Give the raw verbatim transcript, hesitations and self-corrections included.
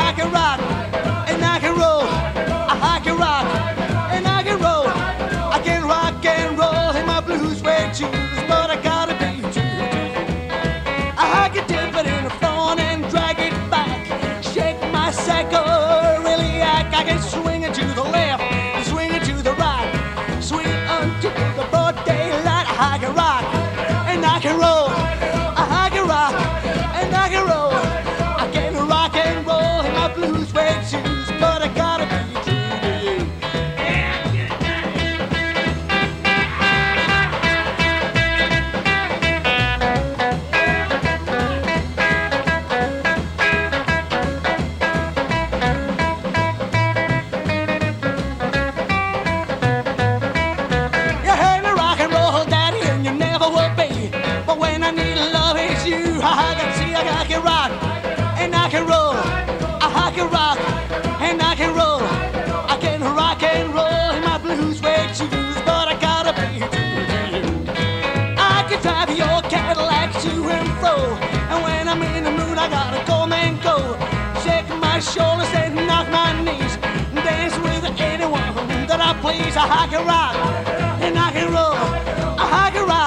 I can rock, and I can roll. I can rock, and I can roll. I can rock and roll in my blue suede shoes, but I gotta be true. I can dip it in the front and drag it back, shake my cycle, really act. I can swing it to the left, swing it to the right, swing until the broad daylight. I can rock, and I can roll. I can rock, and I can roll. I can rock and roll in my blue suede shoes, but I gotta be true to you. You heard me rock and roll, daddy, and you never will be. But when I need love, it's you. I can see I can rock, and I can roll. I can rock, and I can roll. I can rock and roll in my blue suede shoes, but I gotta be true to you. I can drive your Cadillac to and fro, and when I'm in the mood, I gotta come and go. Shake my shoulders and knock my knees, dance with anyone that I please. I can rock, and I can roll. I can rock.